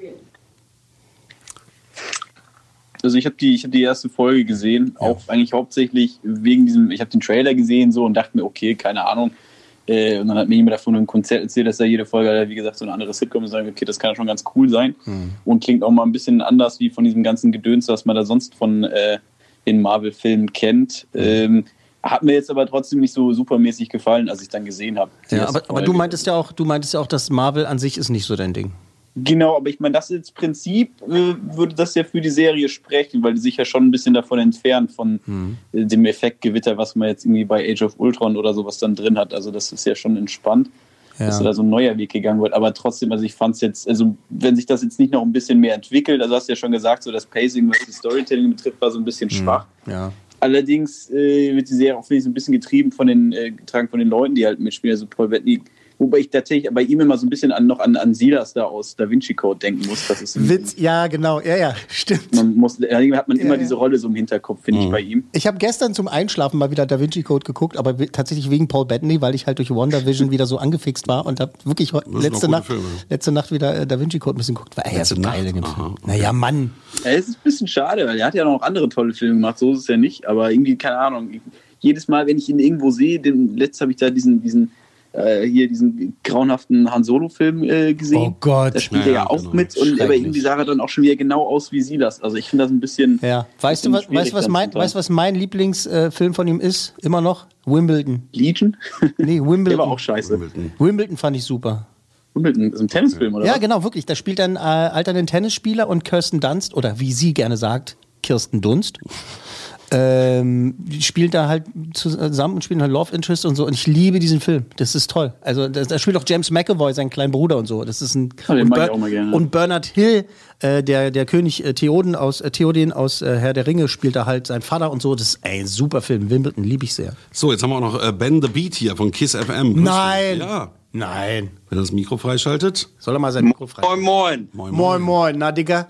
Also ich habe die, ich hab die erste Folge gesehen, ja. auch eigentlich hauptsächlich wegen diesem, ich habe den Trailer gesehen so und dachte mir, okay, keine Ahnung. Äh, und dann hat mir jemand davon ein Konzert erzählt, dass da jede Folge, wie gesagt, so eine andere Sitcom ist. Und okay, das kann schon ganz cool sein. Mhm. Und klingt auch mal ein bisschen anders wie von diesem ganzen Gedöns, was man da sonst von äh, den Marvel-Filmen kennt. Mhm. Ähm, hat mir jetzt aber trotzdem nicht so supermäßig gefallen, als ich dann gesehen habe. Ja, aber, aber du meintest ja auch, du meintest ja auch, dass Marvel an sich ist nicht so dein Ding. Genau, aber ich meine, das ist Prinzip, äh, würde das ja für die Serie sprechen, weil die sich ja schon ein bisschen davon entfernt, von mhm. äh, dem Effektgewitter, was man jetzt irgendwie bei Age of Ultron oder sowas dann drin hat. Also das ist ja schon entspannt, ja. dass da so ein neuer Weg gegangen wird. Aber trotzdem, also ich fand es jetzt, also wenn sich das jetzt nicht noch ein bisschen mehr entwickelt, also hast du ja schon gesagt, so das Pacing, was das Storytelling betrifft, war so ein bisschen schwach. Mhm. Ja. Allerdings äh, wird die Serie auch, finde ich, so ein bisschen getrieben von den, äh, getragen von den Leuten, die halt mitspielen, also Paul Bettany. Wobei ich tatsächlich bei ihm immer so ein bisschen an, noch an, an Silas da aus Da Vinci Code denken muss. Das ist Witz, ja, genau, ja, ja, stimmt. Man muss, hat man ja, immer ja. diese Rolle so im Hinterkopf, finde mhm. ich, bei ihm. Ich habe gestern zum Einschlafen mal wieder Da Vinci Code geguckt, aber w- tatsächlich wegen Paul Bettany, weil ich halt durch WandaVision wieder so angefixt war und habe wirklich letzte Nacht, letzte Nacht wieder äh, Da Vinci Code ein bisschen geguckt. War er ja so geil in dem Film. Naja, Mann. Ja, es ist ein bisschen schade, weil er hat ja noch andere tolle Filme gemacht, so ist es ja nicht, aber irgendwie, keine Ahnung, jedes Mal, wenn ich ihn irgendwo sehe, den, letztes habe ich da diesen, diesen Äh, hier diesen grauenhaften Han Solo-Film äh, gesehen. Oh Gott. Da spielt ja, er ja auch genau. mit und aber irgendwie sah er dann auch schon wieder genau aus wie Silas. Also ich finde das ein bisschen. Ja. Weißt du, was, weißt, was mein, weißt, was mein Lieblingsfilm äh, von ihm ist? Immer noch? Wimbledon. Legion? Nee, Wimbledon. Der war auch scheiße. Wimbledon, Wimbledon fand ich super. Wimbledon ist ein Tennisfilm, oder? Ja, was? genau, wirklich. Da spielt ein äh, alternden Tennisspieler und Kirsten Dunst, oder wie sie gerne sagt, Kirsten Dunst. Ähm, die spielen da halt zusammen und spielen halt Love Interest und so. Und ich liebe diesen Film. Das ist toll. Also da, da spielt auch James McAvoy, sein kleiner Bruder und so. Das ist ein oh, den und, mag Ber- ich auch mal gerne. Und Bernard Hill, äh, der der König äh, Theoden aus äh, Theoden aus äh, Herr der Ringe, spielt da halt sein Vater und so. Das ist ein super Film. Wimbledon liebe ich sehr. So, jetzt haben wir auch noch äh, Ben the Beat hier von Kiss F M. Grüß Nein. dich. Ja. Nein. Wenn er das Mikro freischaltet. Soll er mal sein Mikro freischalten? Moin, moin. Moin, moin. Moin. Na, Digga.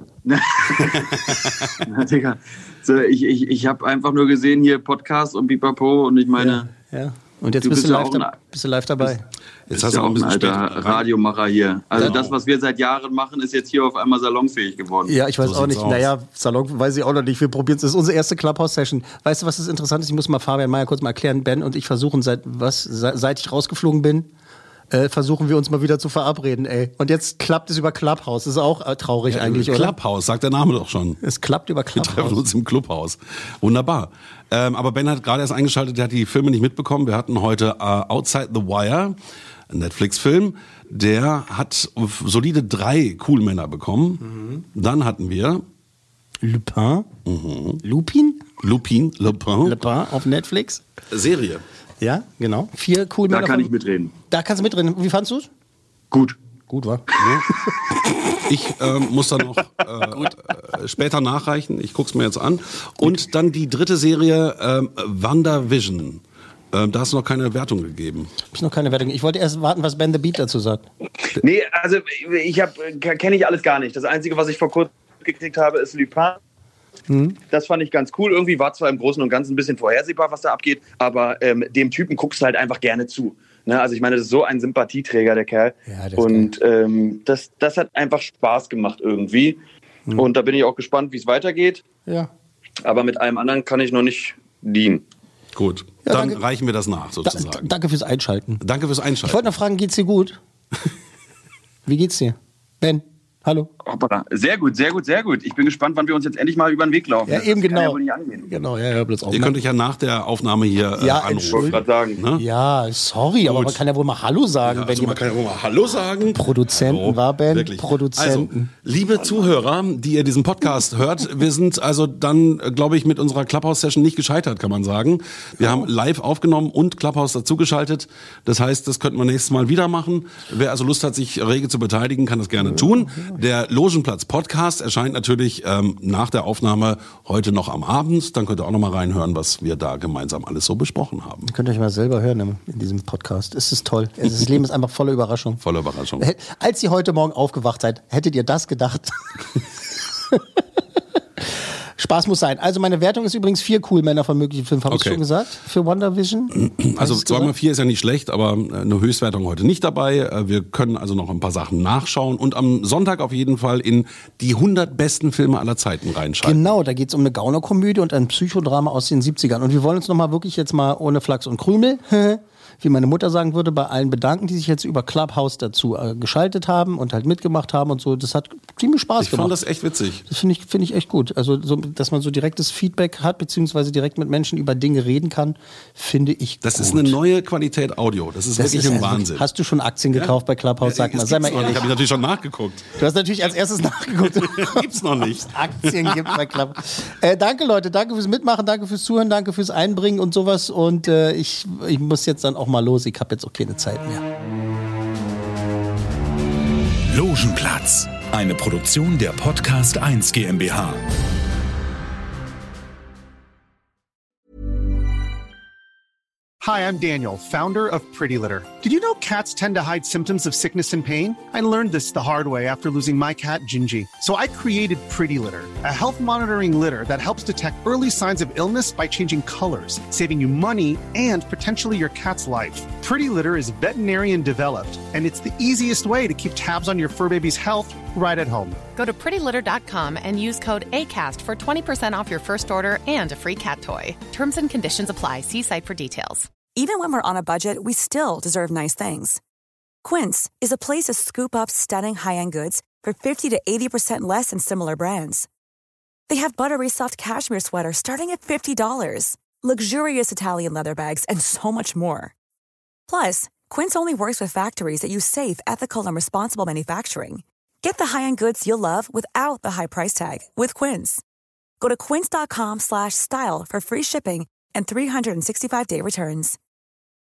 Na, Digga. So, ich ich, ich habe einfach nur gesehen hier Podcast und Pipapo und ich meine. Ja, ja. Und jetzt bist, bist, du live da, bist du live dabei. Jetzt hast du auch ein bisschen alter Radiomacher hier. Also genau. Das, was wir seit Jahren machen, ist jetzt hier auf einmal salonfähig geworden. Ja, ich weiß so auch nicht. Aus. Naja, Salon weiß ich auch noch nicht. Wir probieren es. Das ist unsere erste Clubhouse-Session. Weißt du, was das interessant ist? Ich muss mal Fabian Mayer kurz mal erklären. Ben und ich versuchen seit was, seit ich rausgeflogen bin, äh, versuchen wir uns mal wieder zu verabreden, ey. Und jetzt klappt es über Clubhouse. Das ist auch äh, traurig ja, eigentlich, oder? Clubhouse, sagt der Name doch schon. Es klappt über Clubhouse. Wir treffen uns im Clubhaus. Wunderbar. Ähm, aber Ben hat gerade erst eingeschaltet, der hat die Filme nicht mitbekommen. Wir hatten heute äh, Outside the Wire, ein Netflix-Film. Der hat solide drei Coolmänner bekommen. Mhm. Dann hatten wir Lupin. Mhm. Lupin? Lupin. Lupin. Lupin auf Netflix. Serie. Ja, genau. Vier Coolmänner. Da kann ich mitreden. Da kannst du mitreden. Wie fandst du es? Gut. Gut, war. Ich ähm, muss dann noch äh, äh, später nachreichen. Ich guck's mir jetzt an. Und dann die dritte Serie, ähm, WandaVision. Ähm, da hast du noch keine Wertung gegeben. Hab ich noch keine Wertung. Ich wollte erst warten, was Ben the Beat dazu sagt. Nee, also ich habe kenne ich alles gar nicht. Das Einzige, was ich vor kurzem gekriegt habe, ist Lupin. Mhm. Das fand ich ganz cool. Irgendwie war zwar im Großen und Ganzen ein bisschen vorhersehbar, was da abgeht, aber ähm, dem Typen guckst du halt einfach gerne zu. Ne? Also ich meine, das ist so ein Sympathieträger, der Kerl. Ja, das und ähm, das, das hat einfach Spaß gemacht irgendwie. Mhm. Und da bin ich auch gespannt, wie es weitergeht. Ja. Aber mit allem anderen kann ich noch nicht dienen. Gut, ja, dann danke. reichen wir das nach, sozusagen. Da, danke fürs Einschalten. Danke fürs Einschalten. Ich wollte noch fragen, geht's dir gut? Wie geht's dir? Ben? Hallo. Hoppala. Sehr gut, sehr gut, sehr gut. Ich bin gespannt, wann wir uns jetzt endlich mal über den Weg laufen. Ja, das eben kann genau. Ja wohl nicht angehen. Genau, ja, ja, bloß auch Ihr könnt euch ja nach der Aufnahme hier äh, ja, anrufen. sagen. Ne? Ja, sorry, aber man kann ja wohl mal Hallo sagen. Ja, wenn also man kann ja wohl mal Hallo sagen. Produzenten Hallo. war Ben, Wirklich. Produzenten. Also, liebe Zuhörer, die ihr diesen Podcast hört, wir sind also dann, glaube ich, mit unserer Clubhouse-Session nicht gescheitert, kann man sagen. Wir haben live aufgenommen und Clubhouse dazugeschaltet. Das heißt, das könnten wir nächstes Mal wieder machen. Wer also Lust hat, sich rege zu beteiligen, kann das gerne tun. Der Logenplatz-Podcast erscheint natürlich ähm, nach der Aufnahme heute noch am Abend. Dann könnt ihr auch noch mal reinhören, was wir da gemeinsam alles so besprochen haben. Ihr könnt euch mal selber hören in diesem Podcast. Es ist toll. Das Leben ist einfach voller Überraschung. Voller Überraschung. Als ihr heute Morgen aufgewacht seid, hättet ihr das gedacht? Spaß muss sein. Also meine Wertung ist übrigens vier Cool-Männer von möglichen Filmen, habe Okay. ich schon gesagt, für WandaVision. Also zweimal vier ist ja nicht schlecht, aber eine Höchstwertung heute nicht dabei. Wir können also noch ein paar Sachen nachschauen und am Sonntag auf jeden Fall in die hundert besten Filme aller Zeiten reinschalten. Genau, da geht es um eine Gaunerkomödie und ein Psychodrama aus den siebzigern. Und wir wollen uns nochmal wirklich jetzt mal ohne Flachs und Krümel, wie meine Mutter sagen würde, bei allen bedanken, die sich jetzt über Clubhouse dazu äh, geschaltet haben und halt mitgemacht haben und so. Das hat ziemlich Spaß Ich gemacht. fand das echt witzig. Das finde ich, finde ich echt gut. Also, so, dass man so direktes Feedback hat, beziehungsweise direkt mit Menschen über Dinge reden kann, finde ich Das gut. ist eine neue Qualität Audio. Das ist Das wirklich ist ein also- Wahnsinn. Hast du schon Aktien gekauft bei Clubhouse? Sag mal, sei mal ehrlich. Ich habe natürlich schon nachgeguckt. Du hast natürlich als erstes nachgeguckt. Gibt's noch nicht. Aktien gibt bei Clubhouse. Äh, danke Leute, danke fürs Mitmachen, danke fürs Zuhören, danke fürs Einbringen und sowas. Und äh, ich, ich muss jetzt dann auch mal los. Ich habe jetzt auch keine Zeit mehr. Logenplatz, eine Produktion der Podcast eins GmbH. Hi, I'm Daniel, founder of Pretty Litter. Did you know cats tend to hide symptoms of sickness and pain? I learned this the hard way after losing my cat, Gingy. So I created Pretty Litter, a health monitoring litter that helps detect early signs of illness by changing colors, saving you money and potentially your cat's life. Pretty Litter is veterinarian developed, and it's the easiest way to keep tabs on your fur baby's health right at home. Go to pretty litter dot com and use code ACAST for twenty percent off your first order and a free cat toy. Terms and conditions apply. See site for details. Even when we're on a budget, we still deserve nice things. Quince is a place to scoop up stunning high-end goods for fifty to eighty percent less than similar brands. They have buttery soft cashmere sweaters starting at fifty dollars, luxurious Italian leather bags, and so much more. Plus, Quince only works with factories that use safe, ethical, and responsible manufacturing. Get the high-end goods you'll love without the high price tag with Quince. Go to quince dot com slash style for free shipping and three sixty-five day returns.